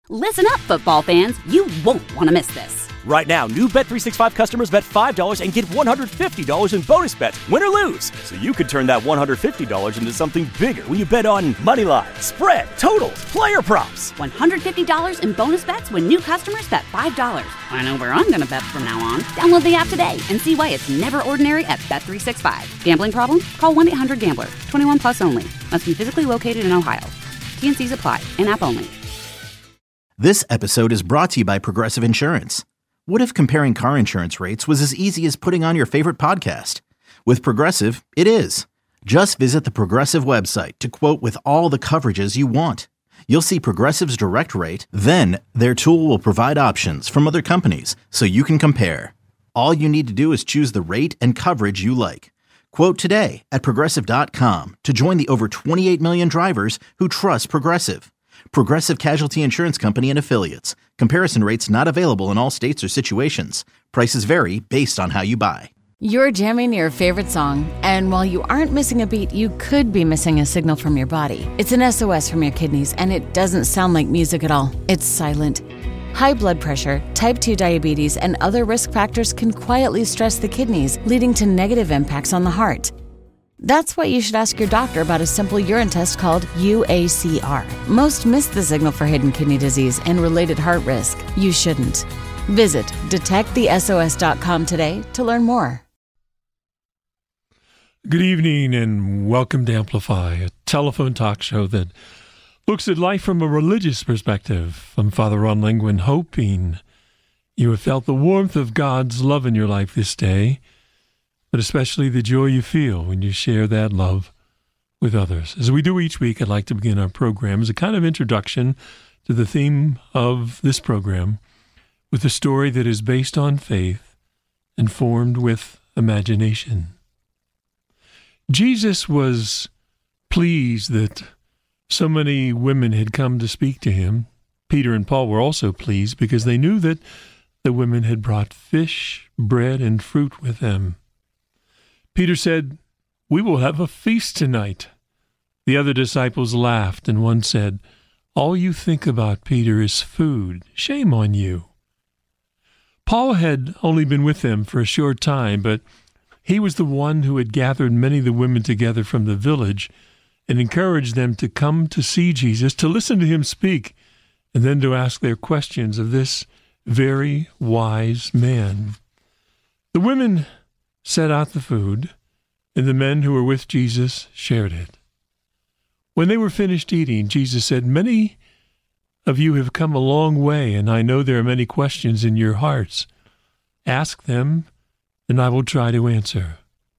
Listen up, football fans. You won't want to miss this. Right now, new Bet365 customers bet $5 and get $150 in bonus bets, win or lose. So you could turn that $150 into something bigger when you bet on money line, spread, totals, player props. $150 in bonus bets when new customers bet $5. I know where I'm going to bet from now on. Download the app today and see why it's never ordinary at Bet365. Gambling problem? Call 1-800-GAMBLER. 21 plus only. Must be physically located in Ohio. T&Cs apply. In-app only. This episode is brought to you by Progressive Insurance. What if comparing car insurance rates was as easy as putting on your favorite podcast? With Progressive, it is. Just visit the Progressive website to quote with all the coverages you want. You'll see Progressive's direct rate, then their tool will provide options from other companies so you can compare. All you need to do is choose the rate and coverage you like. Quote today at Progressive.com to join the over 28 million drivers who trust Progressive. Progressive Casualty Insurance Company and Affiliates. Comparison rates not available in all states or situations. Prices vary based on how you buy. You're jamming your favorite song, and while you aren't missing a beat, you could be missing a signal from your body. It's an SOS from your kidneys, and it doesn't sound like music at all. It's silent. High blood pressure, type 2 diabetes, and other risk factors can quietly stress the kidneys, leading to negative impacts on the heart. That's why you should ask your doctor about a simple urine test called UACR. Most miss the signal for hidden kidney disease and related heart risk. You shouldn't. Visit detectthesos.com today to learn more. Good evening and welcome to Amplify, a telephone talk show that looks at life from a religious perspective. I'm Father Ron Lingwin, hoping you have felt the warmth of God's love in your life this day, but especially the joy you feel when you share that love with others. As we do each week, I'd like to begin our program as a kind of introduction to the theme of this program with a story that is based on faith and formed with imagination. Jesus was pleased that so many women had come to speak to him. Peter and Paul were also pleased because they knew that the women had brought fish, bread, and fruit with them. Peter said, "We will have a feast tonight." The other disciples laughed, and one said, "All you think about, Peter, is food. Shame on you." Paul had only been with them for a short time, but he was the one who had gathered many of the women together from the village and encouraged them to come to see Jesus, to listen to him speak, and then to ask their questions of this very wise man. The women set out the food, and the men who were with Jesus shared it. When they were finished eating, Jesus said, "Many of you have come a long way, and I know there are many questions in your hearts. Ask them, and I will try to answer."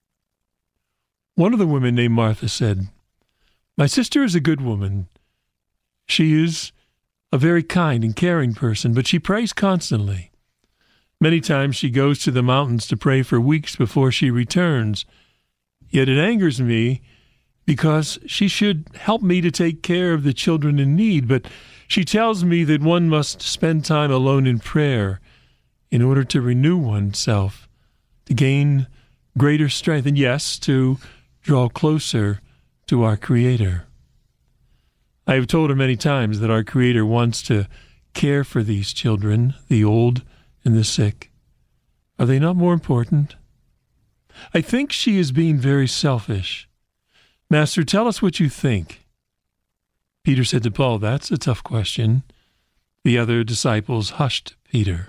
One of the women named Martha said, "My sister is a good woman. She is a very kind and caring person, but she prays constantly. Many times she goes to the mountains to pray for weeks before she returns. Yet it angers me because she should help me to take care of the children in need, but she tells me that one must spend time alone in prayer in order to renew oneself, to gain greater strength, and yes, to draw closer to our Creator." I have told her many times that our Creator wants to care for these children, the old and the sick. Are they not more important? I think she is being very selfish. Master, tell us what you think. Peter said to Paul, "That's a tough question." The other disciples hushed Peter.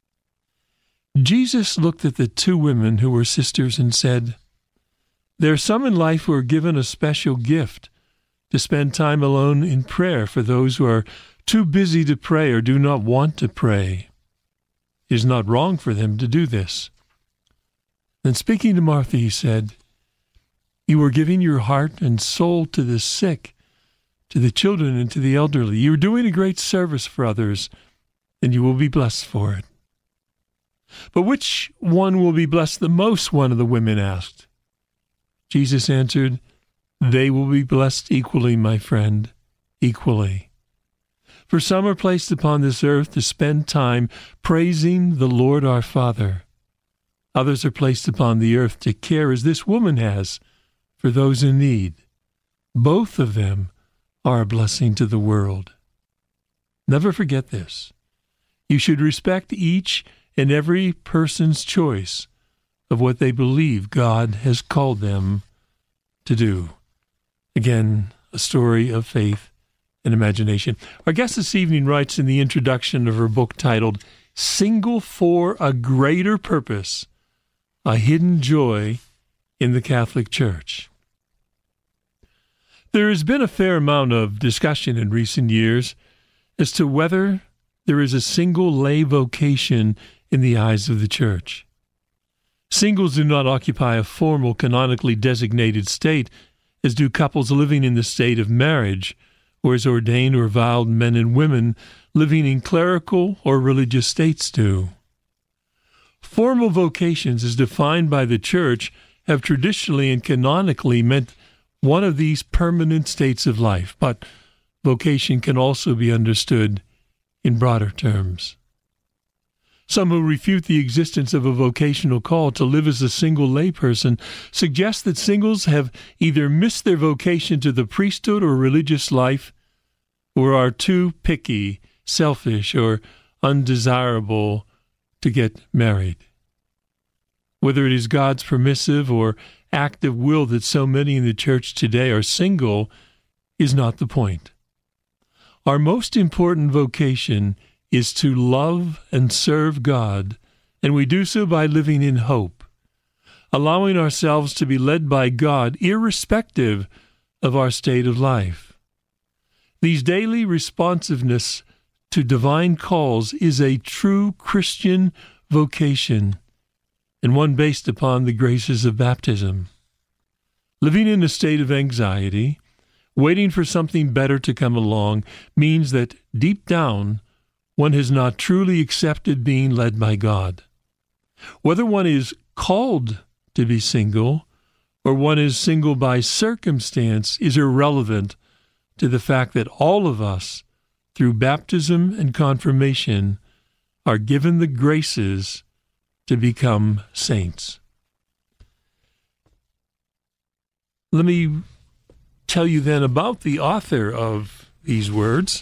Jesus looked at the two women who were sisters and said, "There are some in life who are given a special gift to spend time alone in prayer for those who are too busy to pray or do not want to pray. It is not wrong for them to do this." Then speaking to Martha, he said, "You are giving your heart and soul to the sick, to the children, and to the elderly. You are doing a great service for others, and you will be blessed for it." "But which one will be blessed the most?" one of the women asked. Jesus answered, "They will be blessed equally, my friend, equally. For some are placed upon this earth to spend time praising the Lord our Father. Others are placed upon the earth to care, as this woman has, for those in need. Both of them are a blessing to the world." Never forget this. You should respect each and every person's choice of what they believe God has called them to do. Again, a story of faith and imagination. Our guest this evening writes in the introduction of her book titled Single for a Greater Purpose, A Hidden Joy in the Catholic Church. There has been a fair amount of discussion in recent years as to whether there is a single lay vocation in the eyes of the Church. Singles do not occupy a formal, canonically designated state, as do couples living in the state of marriage, or as ordained or vowed men and women living in clerical or religious states do. Formal vocations, as defined by the Church, have traditionally and canonically meant one of these permanent states of life, but vocation can also be understood in broader terms. Some who refute the existence of a vocational call to live as a single layperson suggest that singles have either missed their vocation to the priesthood or religious life, or are too picky, selfish, or undesirable to get married. Whether it is God's permissive or active will that so many in the Church today are single is not the point. Our most important vocation is to love and serve God, and we do so by living in hope, allowing ourselves to be led by God irrespective of our state of life. These daily responsiveness to divine calls is a true Christian vocation, and one based upon the graces of baptism. Living in a state of anxiety, waiting for something better to come along, means that deep down, one has not truly accepted being led by God. Whether one is called to be single or one is single by circumstance is irrelevant to the fact that all of us, through baptism and confirmation, are given the graces to become saints. Let me tell you then about the author of these words.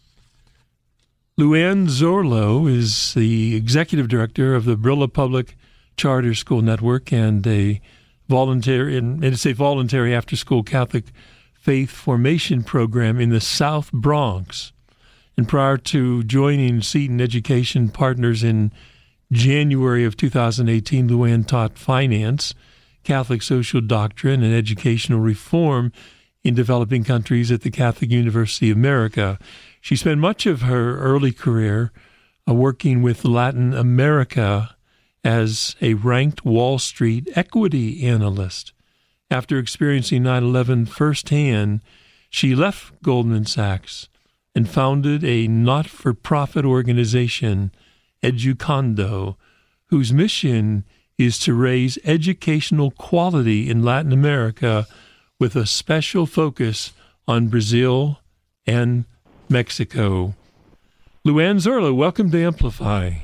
Luann Zorlo is the executive director of the Brilla Public Charter School Network and a voluntary after-school Catholic faith formation program in the South Bronx. And prior to joining Seton Education Partners in January of 2018, Luann taught finance, Catholic social doctrine, and educational reform in developing countries at the Catholic University of America. She spent much of her early career working with Latin America as a ranked Wall Street equity analyst. After experiencing 9/11 firsthand, she left Goldman Sachs and founded a not-for-profit organization, Educando, whose mission is to raise educational quality in Latin America with a special focus on Brazil and Mexico. Luann Zorlo, welcome to Amplify.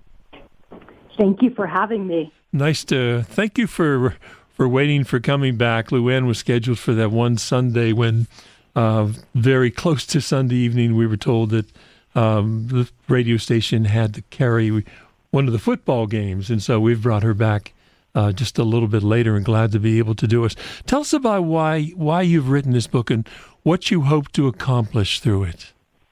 Thank you for having me. Thank you for waiting, for coming back. Luann was scheduled for that one Sunday when, very close to Sunday evening, we were told that the radio station had to carry one of the football games, and so we've brought her back just a little bit later, and glad to be able to do it. Tell us about why you've written this book and what you hope to accomplish through it.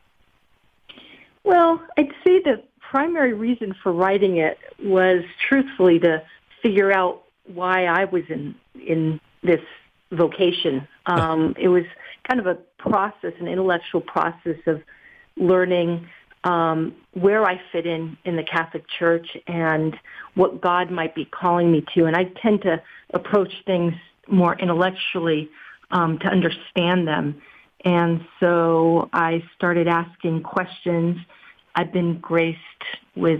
Well, I'd say the primary reason for writing it was truthfully to figure out why I was in this vocation. It was kind of a process, an intellectual process of learning where I fit in the Catholic Church and what God might be calling me to. And I tend to approach things more intellectually to understand them. And so I started asking questions. I've been graced with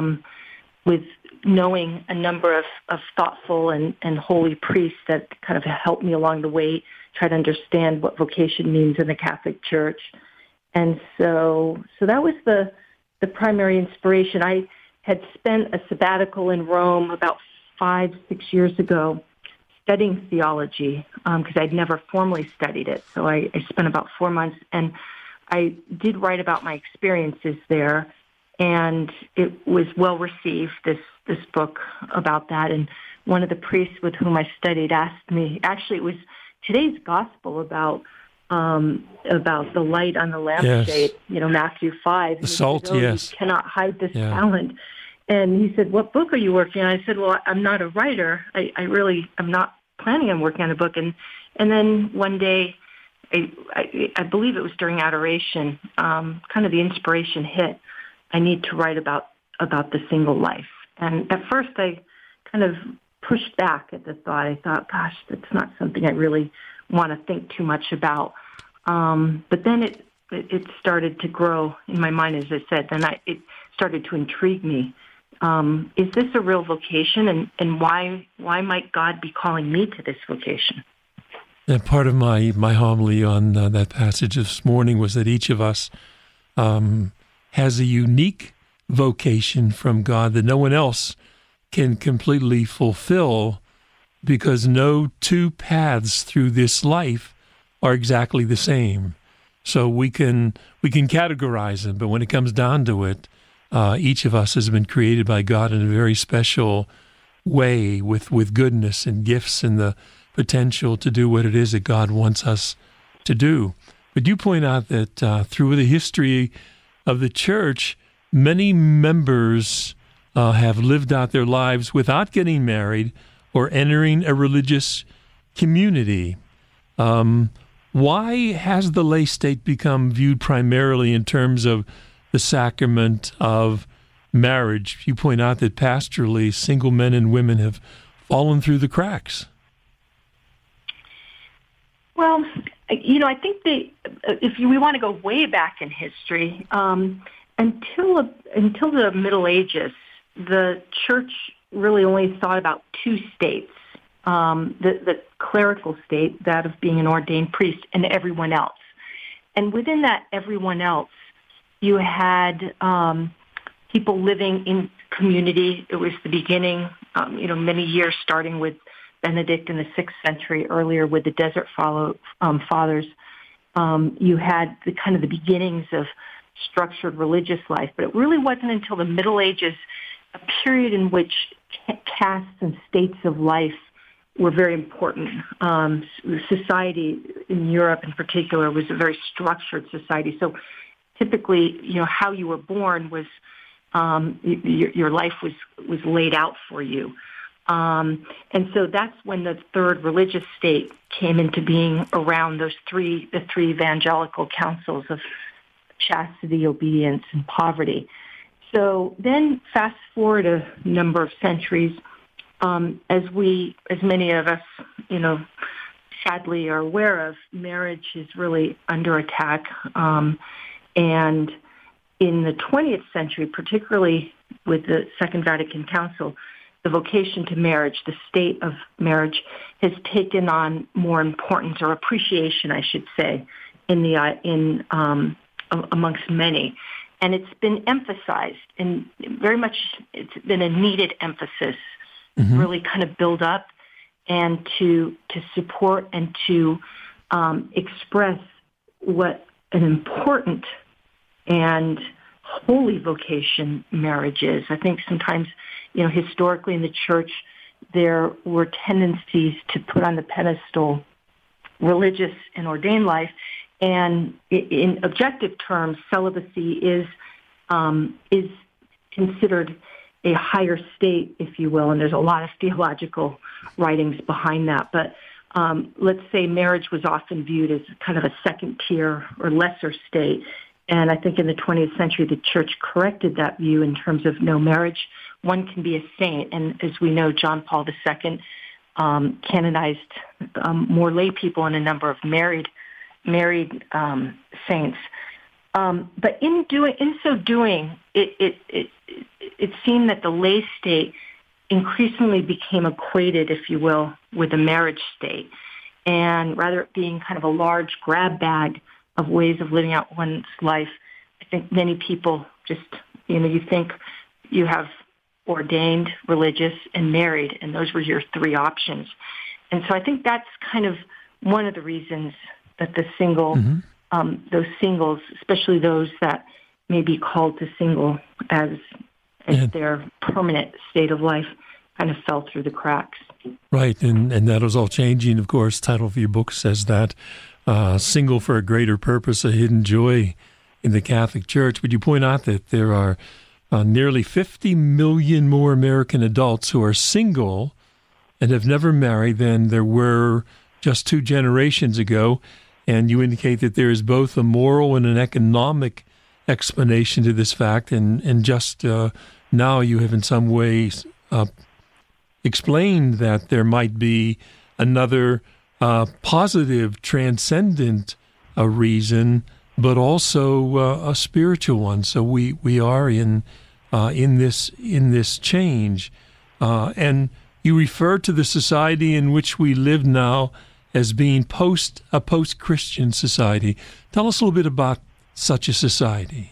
knowing a number of thoughtful and holy priests that kind of helped me along the way try to understand what vocation means in the Catholic Church. And so that was the primary inspiration. I had spent a sabbatical in Rome about 5-6 years ago studying theology because I'd never formally studied it. So I spent about 4 months, and I did write about my experiences there, and it was well received, this book about that. And one of the priests with whom I studied asked me, actually it was today's gospel about the light on the lampshade, Matthew 5. The salt, yes. You cannot hide this talent. And he said, what book are you working on? I said, well, I'm not a writer. I'm not planning on working on a book. And then one day, I believe it was during adoration, kind of the inspiration hit. I need to write about the single life. And at first I kind of pushed back at the thought. I thought, gosh, that's not something I really want to think too much about. But then it started to grow in my mind, as I said, and it started to intrigue me. Is this a real vocation, and why might God be calling me to this vocation? And part of my homily on that passage this morning was that each of us has a unique vocation from God that no one else can completely fulfill, because no two paths through this life are exactly the same. So we can categorize them, but when it comes down to it, each of us has been created by God in a very special way, with goodness and gifts and the potential to do what it is that God wants us to do. But you point out that through the history of the church, many members have lived out their lives without getting married or entering a religious community. Why has the lay state become viewed primarily in terms of the sacrament of marriage? You point out that pastorally, single men and women have fallen through the cracks. Well, I think if we want to go way back in history, until the Middle Ages, the church really only thought about two states, the clerical state, that of being an ordained priest, and everyone else. And within that everyone else, you had people living in community. It was the beginning, many years starting with Benedict in the 6th century, earlier with the Desert Fathers. You had the beginnings of structured religious life, but it really wasn't until the Middle Ages, a period in which castes and states of life were very important. Society in Europe in particular was a very structured society. So typically, how you were born was, your life was laid out for you. And so that's when the third religious state came into being, around the three evangelical councils of chastity, obedience, and poverty. So then fast forward a number of centuries, as many of us, sadly are aware of, marriage is really under attack. And in the 20th century, particularly with the Second Vatican Council, the vocation to marriage, the state of marriage, has taken on more importance, or appreciation, I should say, amongst many. And it's been emphasized, and very much it's been a needed emphasis, really kind of build up and to support and to express what an important and holy vocation marriage is. I think sometimes, historically in the church, there were tendencies to put on the pedestal religious and ordained life. And in objective terms, celibacy is considered a higher state, if you will, and there's a lot of theological writings behind that. But let's say marriage was often viewed as kind of a second tier or lesser state. And I think in the 20th century, the church corrected that view in terms of no, marriage, one can be a saint. And as we know, John Paul II canonized more lay people and a number of married saints. But in so doing, it seemed that the lay state increasingly became equated, if you will, with the marriage state. And rather it being kind of a large grab bag of ways of living out one's life, I think many people just, you think you have ordained, religious, and married, and those were your three options. And so I think that's kind of one of the reasons that the single those singles, especially those that may be called to single as their permanent state of life, kind of fell through the cracks. Right, and that was all changing, of course. The title of your book says that, Single for a Greater Purpose, A Hidden Joy in the Catholic Church. Would you point out that there are nearly 50 million more American adults who are single and have never married than there were just 2 generations ago, and you indicate that there is both a moral and an economic explanation to this fact, and just now you have in some ways explained that there might be another positive, transcendent reason, but also a spiritual one. So we are in this change, and you refer to the society in which we live now as being a post-Christian society. Tell us a little bit about such a society.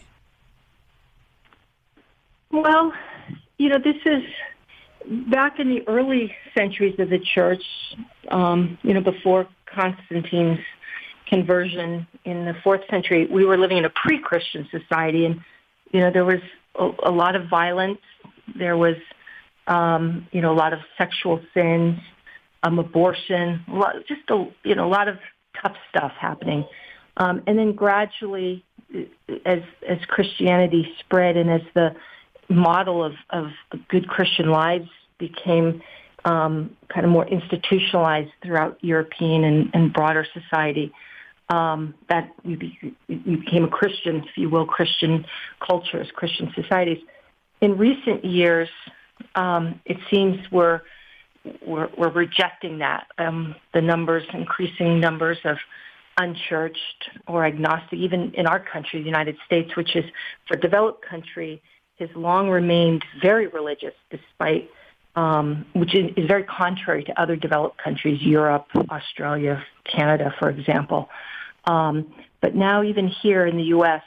Well, this is back in the early centuries of the church, before Constantine's conversion in the 4th century, we were living in a pre-Christian society, and, there was a lot of violence. There was, a lot of sexual sins, abortion, a lot of tough stuff happening. And then gradually, as Christianity spread and as the model of good Christian lives became kind of more institutionalized throughout European and broader society, that we became a Christian, if you will, Christian cultures, Christian societies. In recent years, it seems we're rejecting that. The increasing numbers of unchurched or agnostic, even in our country, the United States, which is, for a developed country, has long remained very religious, despite which is very contrary to other developed countries, Europe, Australia, Canada, for example. But now, even here in the U.S.,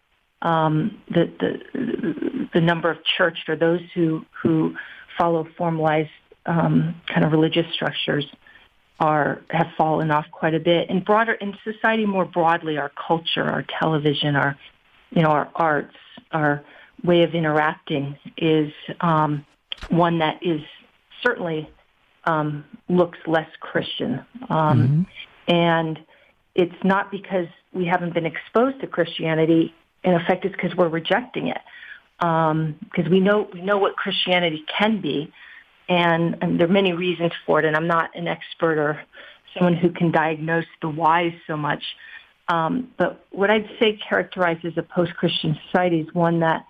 the number of churched, or those who follow formalized kind of religious structures, have fallen off quite a bit. And broader in society more broadly, our culture, our television, our arts, our way of interacting is one that is certainly looks less Christian. And it's not because we haven't been exposed to Christianity. In effect, it's because we're rejecting it. Because we know what Christianity can be, and there are many reasons for it. And I'm not an expert or someone who can diagnose the whys so much. But what I'd say characterizes a post-Christian society is one that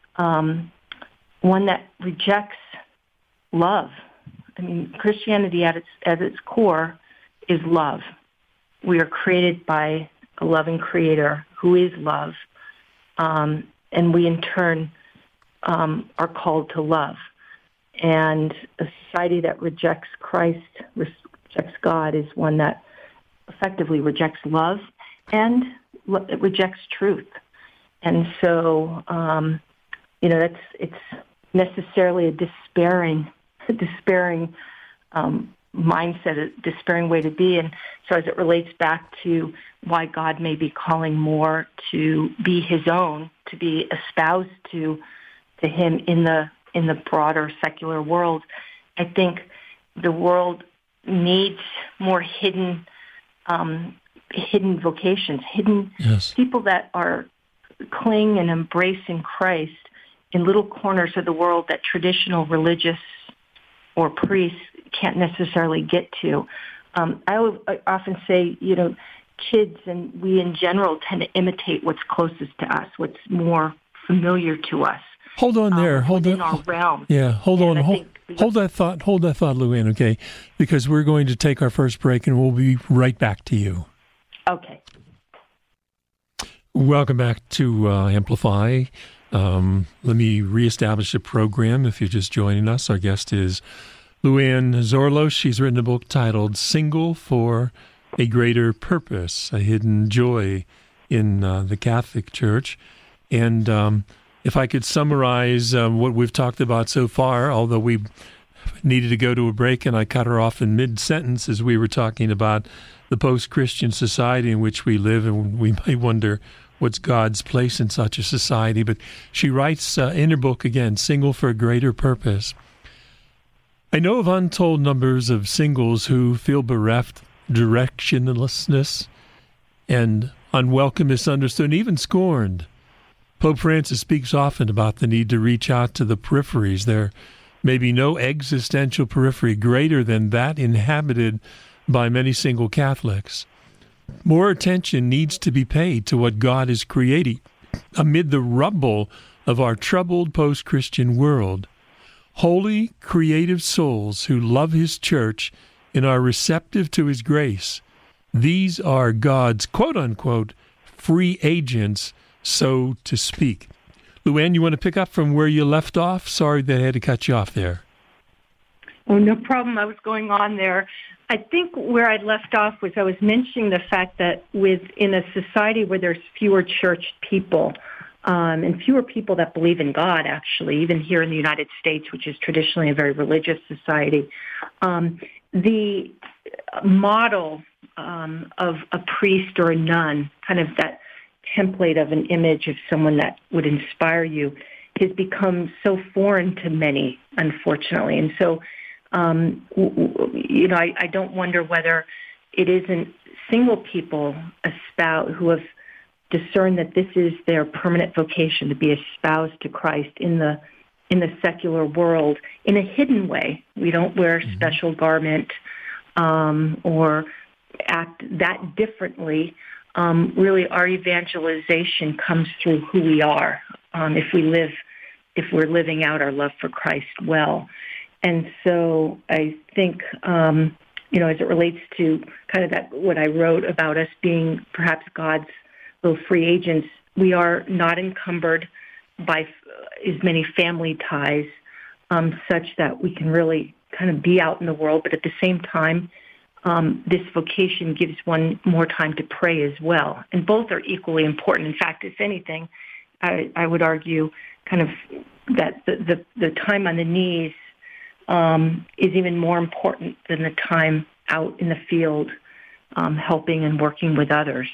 rejects love. I mean, Christianity at its core is love. We are created by a loving Creator who is love, and we in turn are called to love. And a society that rejects Christ, rejects God, is one that effectively rejects love and it rejects truth. And so, it's necessarily a despairing mindset, a despairing way to be. And so as it relates back to why God may be calling more to be his own, to be espoused to him in the broader secular world, I think the world needs more hidden vocations, people that are cling and embracing Christ in little corners of the world that traditional religious or priests can't necessarily get to. I often say, kids and we in general tend to imitate what's closest to us, what's more familiar to us. Hold on there. Hold on. Our realm. Yeah, hold on. Hold that thought, Luann, okay? Because we're going to take our first break and we'll be right back to you. Okay. Welcome back to Amplify. Let me reestablish the program if you're just joining us. Our guest is Luann Zorlos. She's written a book titled Single for a Greater Purpose, A Hidden Joy in the Catholic Church. And if I could summarize what we've talked about so far, although we needed to go to a break and I cut her off in mid-sentence as we were talking about the post-Christian society in which we live, and we may wonder what's God's place in such a society. But she writes in her book, again, Single for a Greater Purpose, I know of untold numbers of singles who feel bereft, directionlessness, and unwelcome, misunderstood, and even scorned. Pope Francis speaks often about the need to reach out to the peripheries. There may be no existential periphery greater than that inhabited by many single Catholics. More attention needs to be paid to what God is creating amid the rubble of our troubled post-Christian world. Holy, creative souls who love His church and are receptive to His grace. These are God's quote-unquote free agents, so to speak. Luann, you want to pick up from where you left off? Sorry that I had to cut you off there. Oh, no problem. I was going on there. I think where I left off was I was mentioning the fact that in a society where there's fewer church people, and fewer people that believe in God, actually, even here in the United States, which is traditionally a very religious society, the model of a priest or a nun, kind of that template of an image of someone that would inspire you, has become so foreign to many, unfortunately. And so, I don't wonder whether it isn't single people who have discern that this is their permanent vocation, to be espoused to Christ in the secular world in a hidden way. We don't wear a special garment or act that differently. Really, our evangelization comes through who we are. If we're living out our love for Christ well. And so I think, as it relates to kind of that, what I wrote about us being perhaps God's little free agents, we are not encumbered by as many family ties, such that we can really kind of be out in the world. But at the same time, this vocation gives one more time to pray as well. And both are equally important. In fact, if anything, I would argue kind of that the time on the knees is even more important than the time out in the field helping and working with others.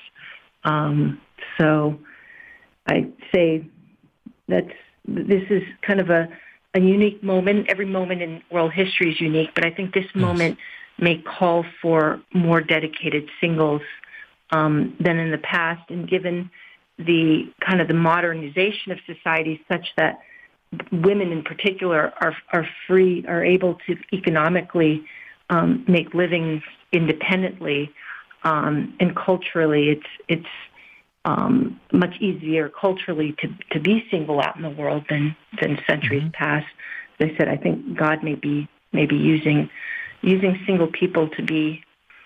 So I say this is kind of a unique moment. Every moment in world history is unique, but I think this moment may call for more dedicated singles than in the past. And given the kind of the modernization of society such that women in particular are able to economically make livings independently, and culturally it's much easier culturally to be single out in the world than centuries past. As I said, I think God may be using single people to be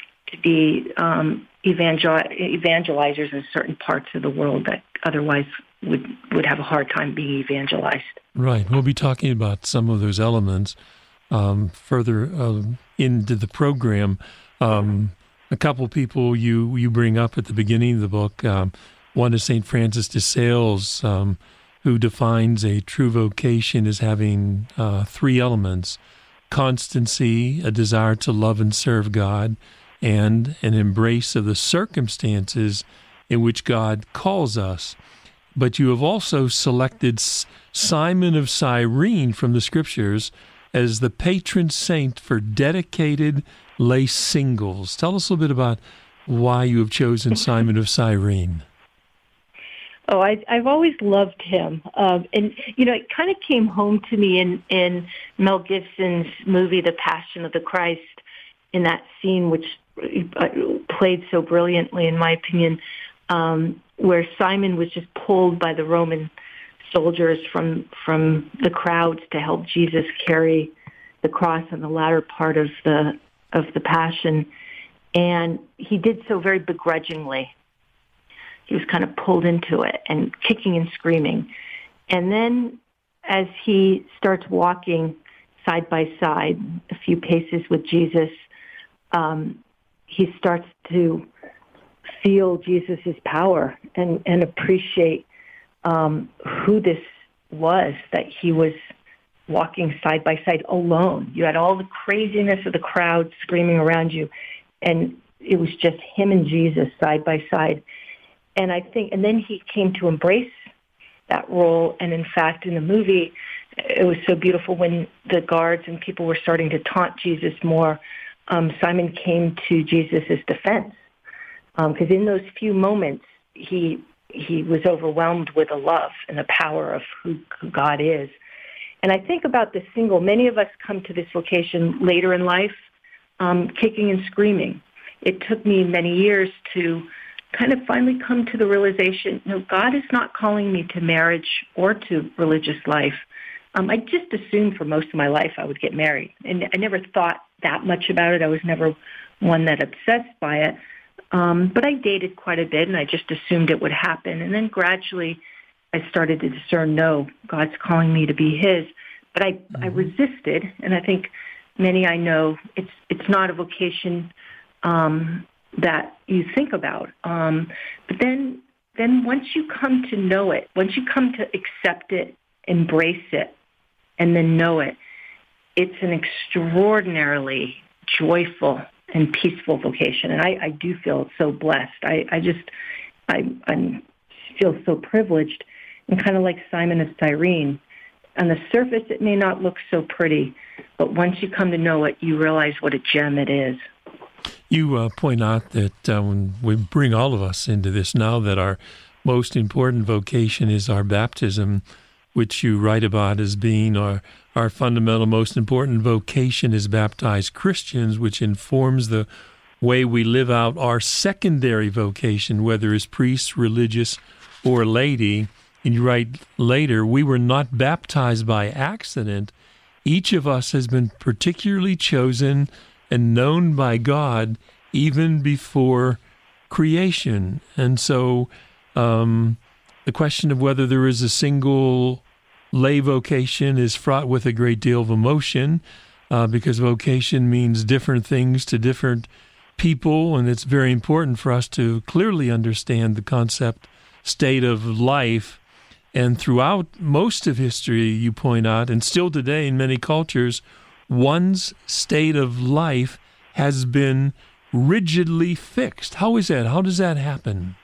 evangelizers in certain parts of the world that otherwise would have a hard time being evangelized. Right. We'll be talking about some of those elements further into the program. A couple people you bring up at the beginning of the book. One is St. Francis de Sales, who defines a true vocation as having three elements: constancy, a desire to love and serve God, and an embrace of the circumstances in which God calls us. But you have also selected Simon of Cyrene from the Scriptures as the patron saint for dedicated lay singles. Tell us a little bit about why you have chosen Simon of Cyrene. Oh, I've always loved him. And, it kind of came home to me in Mel Gibson's movie, The Passion of the Christ, in that scene, which played so brilliantly, in my opinion, where Simon was just pulled by the Roman soldiers from the crowds to help Jesus carry the cross on the latter part of the Passion. And he did so very begrudgingly. He was kind of pulled into it and kicking and screaming. And then as he starts walking side by side, a few paces with Jesus, he starts to feel Jesus' power and appreciate who this was, that he was walking side by side alone. You had all the craziness of the crowd screaming around you, and it was just him and Jesus side by side. And and then he came to embrace that role. And in fact, in the movie, it was so beautiful when the guards and people were starting to taunt Jesus more. Simon came to Jesus' defense, because in those few moments, he was overwhelmed with the love and the power of who God is. And I think about the single. Many of us come to this vocation later in life, kicking and screaming. It took me many years to kind of finally come to the realization, God is not calling me to marriage or to religious life. I just assumed for most of my life I would get married, and I never thought that much about it. I was never one that obsessed by it, but I dated quite a bit, and I just assumed it would happen. And then gradually I started to discern, no, God's calling me to be his. But I resisted, and I think many I know, it's not a vocation that you think about. But then once you come to know it, once you come to accept it, embrace it, and then know it, it's an extraordinarily joyful and peaceful vocation. And I do feel so blessed. I feel so privileged, and kind of like Simon of Cyrene. On the surface, it may not look so pretty, but once you come to know it, you realize what a gem it is. You point out that when we bring all of us into this now, that our most important vocation is our baptism, which you write about as being our fundamental, most important vocation as baptized Christians, which informs the way we live out our secondary vocation, whether as priests, religious, or laity. And you write later, we were not baptized by accident. Each of us has been particularly chosen and known by God even before creation. And so the question of whether there is a single lay vocation is fraught with a great deal of emotion, because vocation means different things to different people, and it's very important for us to clearly understand the concept state of life. And throughout most of history, you point out, and still today in many cultures, one's state of life has been rigidly fixed. How is that? How does that happen?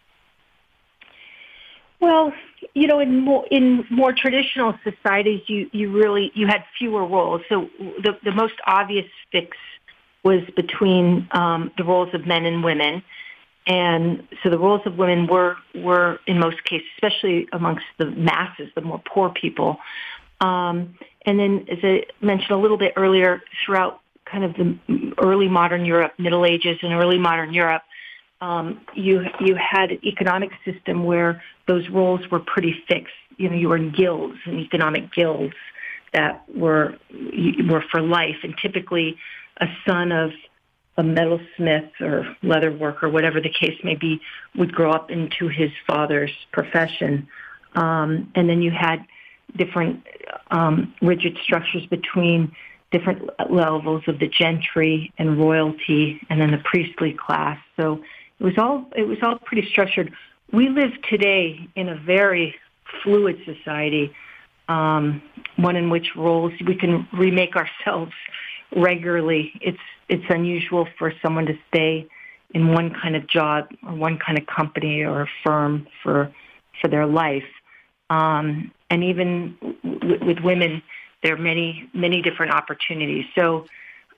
Well, in more traditional societies, you had fewer roles. So the most obvious fix was between the roles of men and women. And so the roles of women were in most cases, especially amongst the masses, the more poor people. And then, as I mentioned a little bit earlier, throughout kind of the early modern Europe, Middle Ages and early modern Europe, you had an economic system where those roles were pretty fixed. You were in guilds and economic guilds that were for life, and typically a son of a metalsmith or leather worker, whatever the case may be, would grow up into his father's profession. And then you had different rigid structures between different levels of the gentry and royalty, and then the priestly class. So it was all pretty structured. We live today in a very fluid society, one in which roles we can remake ourselves regularly. It's unusual for someone to stay in one kind of job or one kind of company or firm for their life. And even with women, there are many, many different opportunities. So,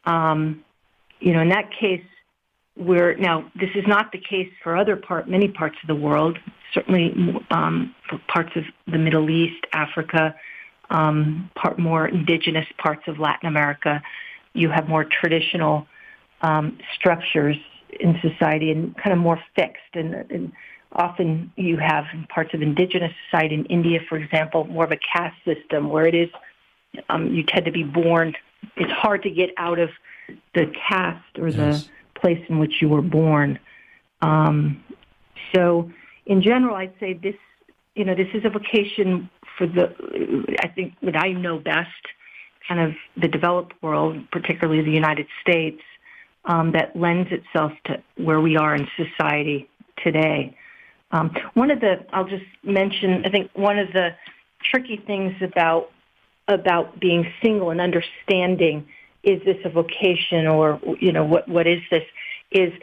in that case, now this is not the case for many parts of the world, certainly for parts of the Middle East, Africa, more indigenous parts of Latin America. You have more traditional structures in society and kind of more fixed. And often you have in parts of indigenous society, in India, for example, more of a caste system where it is, you tend to be born. It's hard to get out of the caste or the place in which you were born. So in general, I'd say this is a vocation for I think what I know best, kind of the developed world, particularly the United States, that lends itself to where we are in society today. I'll just mention, I think one of the tricky things about being single and understanding, is this a vocation or, what is this, is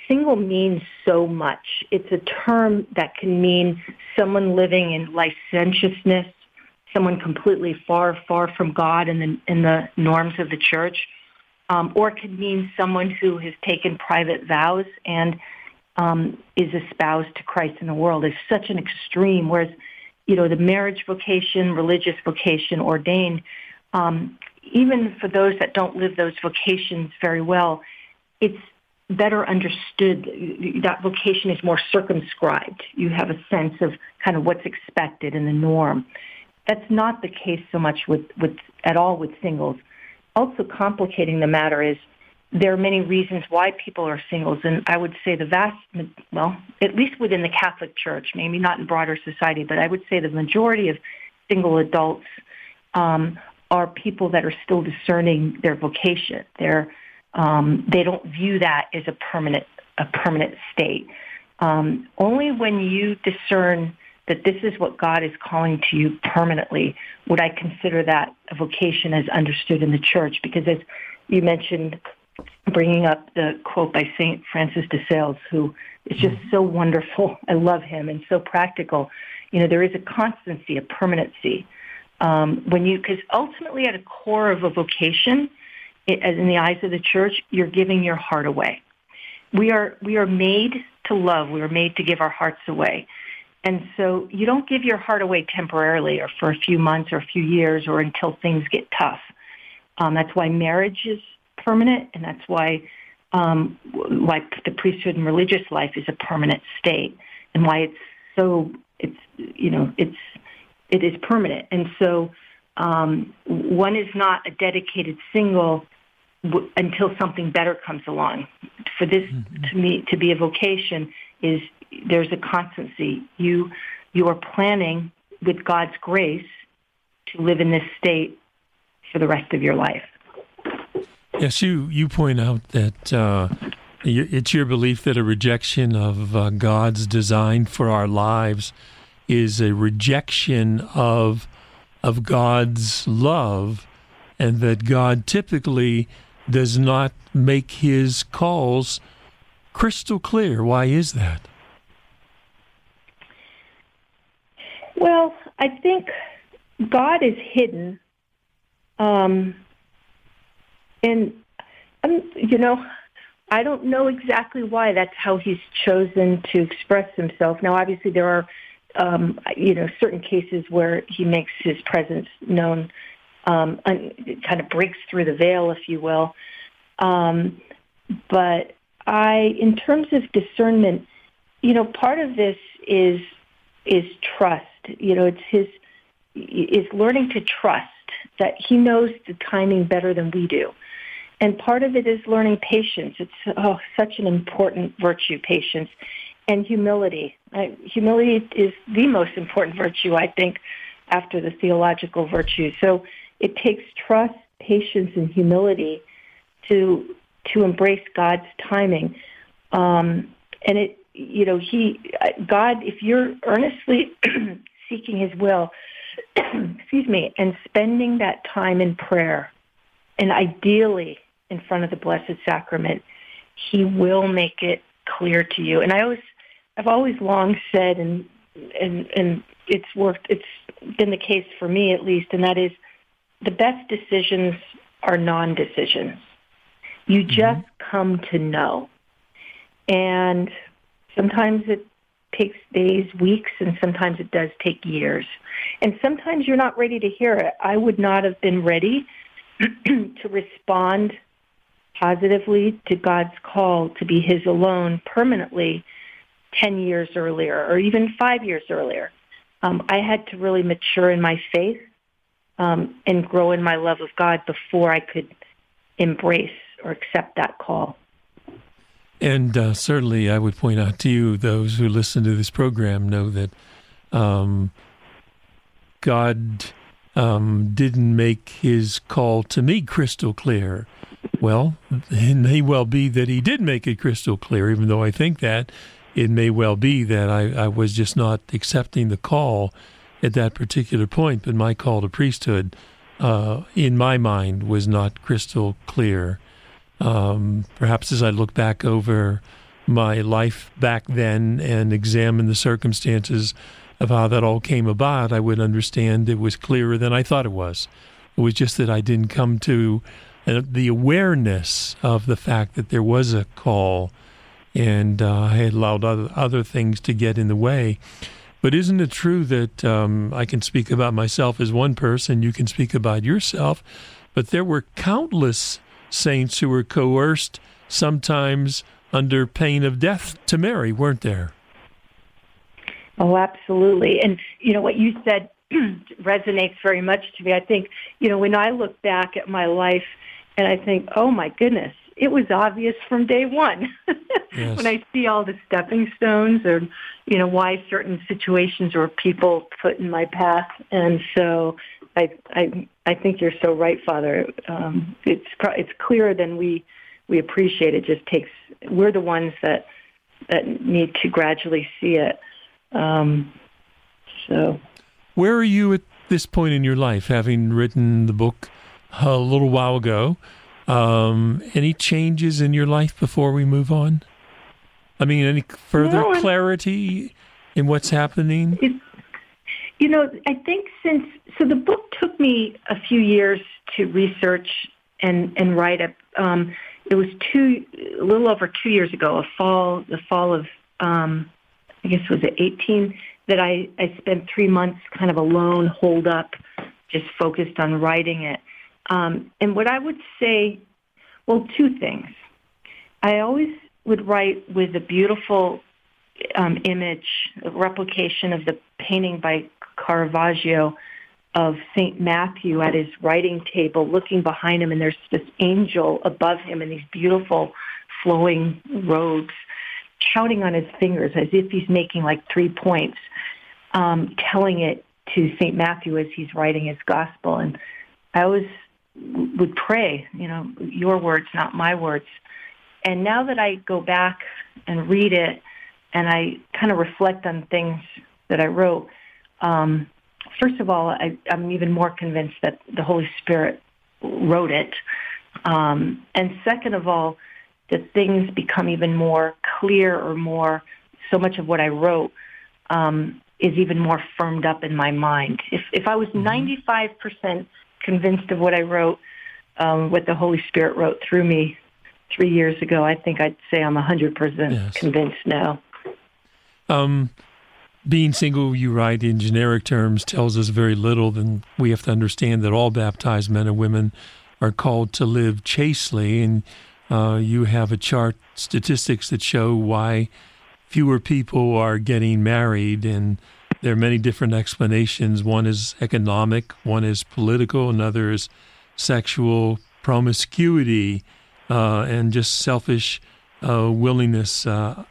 single means so much. It's a term that can mean someone living in licentiousness, someone completely far from God and the norms of the church, or it could mean someone who has taken private vows and is espoused to Christ in the world. Is such an extreme, whereas, the marriage vocation, religious vocation, ordained, even for those that don't live those vocations very well, it's better understood. That vocation is more circumscribed. You have a sense of kind of what's expected in the norm. That's not the case so much with singles. Also complicating the matter is there are many reasons why people are singles, and I would say at least within the Catholic Church, maybe not in broader society, but I would say the majority of single adults are people that are still discerning their vocation. They don't view that as a permanent state. Only when you discern that this is what God is calling to you permanently would I consider that a vocation as understood in the church. Because as you mentioned, bringing up the quote by St. Francis de Sales, who is just so wonderful. I love him, and so practical. There is a constancy, a permanency. Because ultimately at a core of a vocation, as in the eyes of the church, you're giving your heart away. We are made to love. We are made to give our hearts away. And so you don't give your heart away temporarily or for a few months or a few years or until things get tough. That's why marriage is permanent, and that's why the priesthood and religious life is a permanent state, and why it is permanent. And so one is not a dedicated single until something better comes along. For this, to me, to be a vocation is there's a constancy. You are planning with God's grace to live in this state for the rest of your life. Yes, you point out that it's your belief that a rejection of God's design for our lives is a rejection of God's love, and that God typically does not make his calls crystal clear. Why is that? Well, I think God is hidden. And, I don't know exactly why that's how he's chosen to express himself. Now, obviously, there are, certain cases where he makes his presence known, and kind of breaks through the veil, if you will. But in terms of discernment, part of this is trust. It's learning to trust that he knows the timing better than we do. And part of it is learning patience. It's such an important virtue, patience, and humility. Humility is the most important virtue, I think, after the theological virtues. So it takes trust, patience, and humility to embrace God's timing. And God, if you're earnestly seeking his will, and spending that time in prayer, and ideally in front of the Blessed Sacrament, he will make it clear to you. And I've always long said, and it's worked, it's been the case for me at least, and that is the best decisions are non-decisions. You just come to know. And sometimes it takes days, weeks, and sometimes it does take years. And sometimes you're not ready to hear it. I would not have been ready to respond positively to God's call to be his alone permanently 10 years earlier or even 5 years earlier. I had to really mature in my faith and grow in my love of God before I could embrace or accept that call. And certainly I would point out to you, those who listen to this program know that God didn't make his call to me crystal clear. Well, it may well be that he did make it crystal clear, even though I think that it may well be that I was just not accepting the call at that particular point, but my call to priesthood, in my mind, was not crystal clear. Perhaps as I look back over my life back then and examine the circumstances of how that all came about, I would understand it was clearer than I thought it was. It was just that I didn't come to the awareness of the fact that there was a call, and I had allowed other things to get in the way. But isn't it true that I can speak about myself as one person, you can speak about yourself, but there were countless saints who were coerced, sometimes under pain of death, to marry, weren't there? Oh, absolutely. And, what you said resonates very much to me. I think, when I look back at my life and I think, oh, my goodness, it was obvious from day one. Yes. When I see all the stepping stones or, why certain situations or people put in my path. And so I think you're so right, Father. It's clearer than we appreciate. It just takes, we're the ones that need to gradually see it. So, where are you at this point in your life, having written the book a little while ago? Any changes in your life before we move on? I mean, any further clarity in what's happening? I think so the book took me a few years to research and write it. It was a little over 2 years ago, the fall of, I guess was it 18, that I spent 3 months kind of alone, holed up, just focused on writing it. And what I would say, well, two things. I always would write with a beautiful image, a replication of the painting by Caravaggio of St. Matthew at his writing table, looking behind him, and there's this angel above him in these beautiful flowing robes, counting on his fingers as if he's making like 3 points, telling it to St. Matthew as he's writing his gospel. And I always would pray, your words, not my words. And now that I go back and read it and I kind of reflect on things that I wrote, first of all, I'm even more convinced that the Holy Spirit wrote it. And second of all, that things become even more clear or so much of what I wrote is even more firmed up in my mind. If I was 95% convinced of what I wrote, what the Holy Spirit wrote through me 3 years ago, I think I'd say I'm 100% convinced now. Being single, you write, in generic terms, tells us very little. Then we have to understand that all baptized men and women are called to live chastely, and you have a chart, statistics that show why fewer people are getting married, and there are many different explanations. One is economic, one is political, another is sexual promiscuity, and just selfish willingness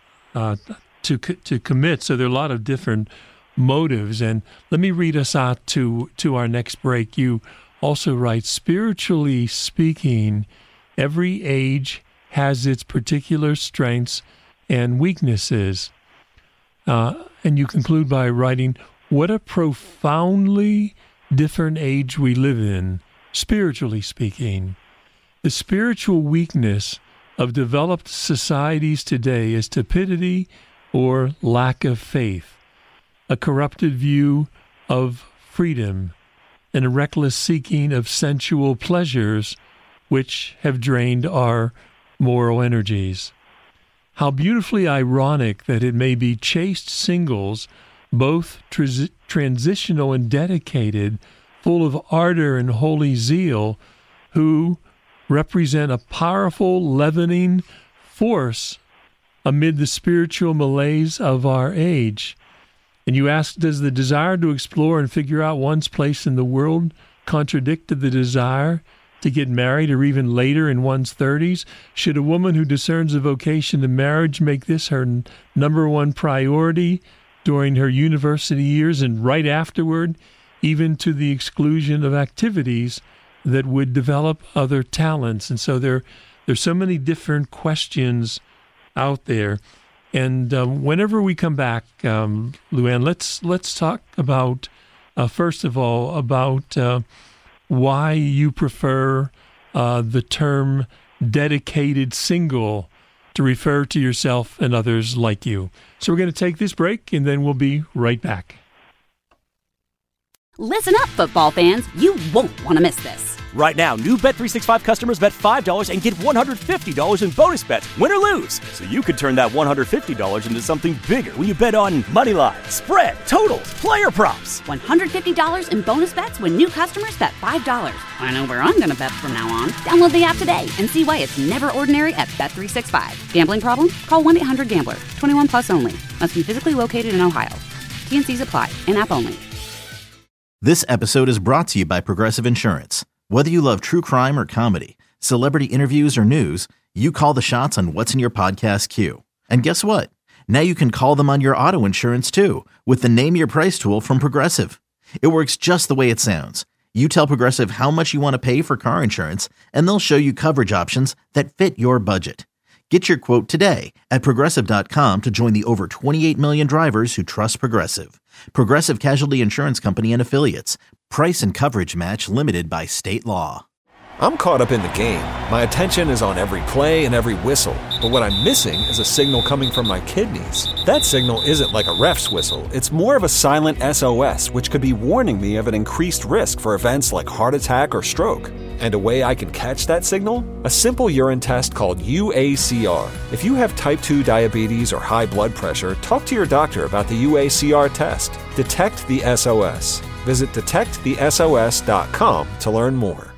to commit. So there are a lot of different motives. And let me read us out to our next break. You also write, spiritually speaking, every age has its particular strengths and weaknesses. And you conclude by writing, what a profoundly different age we live in, spiritually speaking. The spiritual weakness of developed societies today is tepidity or lack of faith, a corrupted view of freedom, and a reckless seeking of sensual pleasures which have drained our moral energies. How beautifully ironic that it may be chaste singles, both transitional and dedicated, full of ardor and holy zeal, who represent a powerful leavening force amid the spiritual malaise of our age. And you ask, does the desire to explore and figure out one's place in the world contradict the desire to get married, or even later in one's 30s? Should a woman who discerns a vocation to marriage make this her number one priority during her university years and right afterward, even to the exclusion of activities that would develop other talents? And so there's so many different questions out there. And whenever we come back, Luann, let's talk about, first of all, about why you prefer the term dedicated single to refer to yourself and others like you. So we're going to take this break, and then we'll be right back. Listen up, football fans. You won't want to miss this. Right now, new Bet365 customers bet $5 and get $150 in bonus bets, win or lose. So you could turn that $150 into something bigger when you bet on moneyline, spread, totals, player props. $150 in bonus bets when new customers bet $5. I know where I'm going to bet from now on. Download the app today and see why it's never ordinary at Bet365. Gambling problem? Call 1-800-GAMBLER. 21 plus only. Must be physically located in Ohio. T&Cs apply. In-app only. This episode is brought to you by Progressive Insurance. Whether you love true crime or comedy, celebrity interviews or news, you call the shots on what's in your podcast queue. And guess what? Now you can call them on your auto insurance too with the Name Your Price tool from Progressive. It works just the way it sounds. You tell Progressive how much you want to pay for car insurance, and they'll show you coverage options that fit your budget. Get your quote today at Progressive.com to join the over 28 million drivers who trust Progressive. Progressive Casualty Insurance Company and Affiliates. Price and coverage match limited by state law. I'm caught up in the game. My attention is on every play and every whistle. But what I'm missing is a signal coming from my kidneys. That signal isn't like a ref's whistle. It's more of a silent SOS, which could be warning me of an increased risk for events like heart attack or stroke. And a way I can catch that signal? A simple urine test called UACR. If you have type 2 diabetes or high blood pressure, talk to your doctor about the UACR test. Detect the SOS. Visit detectthesos.com to learn more.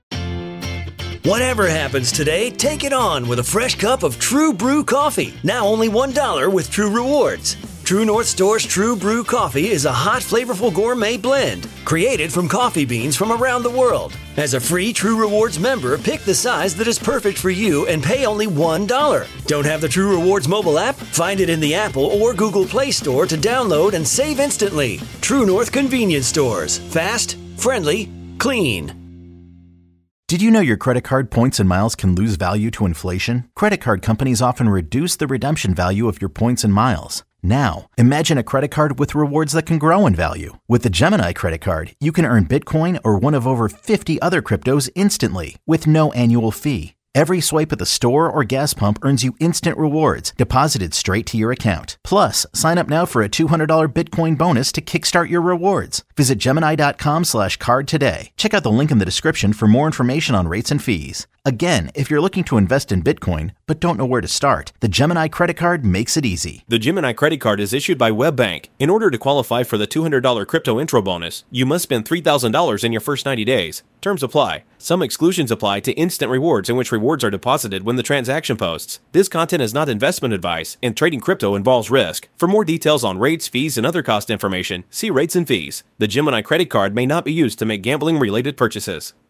Whatever happens today, take it on with a fresh cup of True Brew coffee. Now only $1 with True Rewards. True North Store's True Brew coffee is a hot, flavorful gourmet blend created from coffee beans from around the world. As a free True Rewards member, pick the size that is perfect for you and pay only $1. Don't have the True Rewards mobile app? Find it in the Apple or Google Play Store to download and save instantly. True North Convenience Stores. Fast, friendly, clean. Did you know your credit card points and miles can lose value to inflation? Credit card companies often reduce the redemption value of your points and miles. Now, imagine a credit card with rewards that can grow in value. With the Gemini credit card, you can earn Bitcoin or one of over 50 other cryptos instantly with no annual fee. Every swipe at the store or gas pump earns you instant rewards deposited straight to your account. Plus, sign up now for a $200 Bitcoin bonus to kickstart your rewards. Visit Gemini.com/card today. Check out the link in the description for more information on rates and fees. Again, if you're looking to invest in Bitcoin but don't know where to start, the Gemini credit card makes it easy. The Gemini credit card is issued by WebBank. In order to qualify for the $200 crypto intro bonus, you must spend $3,000 in your first 90 days. Terms apply. Some exclusions apply to instant rewards in which rewards are deposited when the transaction posts. This content is not investment advice, and trading crypto involves risk. For more details on rates, fees, and other cost information, see rates and fees. The Gemini credit card may not be used to make gambling-related purchases.